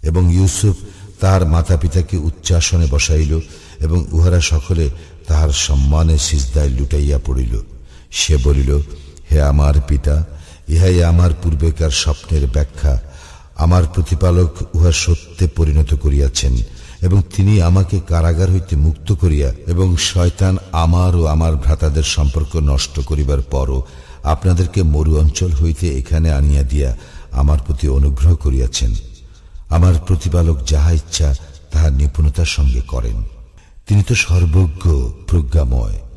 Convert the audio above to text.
এবং ইউসুফ তাহার মাতা পিতাকে উচ্চাসনে বসাইল এবং উহারা সকলে তাহার সম্মানে সিজদায় লুটাইয়া পড়িল। সে বলিল, হে আমার পিতা, ইহাই আমার পূর্বেকার স্বপ্নের ব্যাখ্যা। আমার প্রতিপালক উহা সত্যে পরিণত করিয়াছেন এবং তিনি আমাকে কারাগার হইতে মুক্ত করিয়া এবং শয়তান আমার ও আমার ভ্রাতাদের সম্পর্ক নষ্ট করিবার পরও আপনাদেরকে মরু অঞ্চল হইতে এখানে আনিয়া দিয়া আমার প্রতি অনুগ্রহ করিয়াছেন। আমার প্রতিপালক যাহা ইচ্ছা তাহা নিপুণতার সঙ্গে করেন। তিনি তো সর্বজ্ঞ, প্রজ্ঞাময়।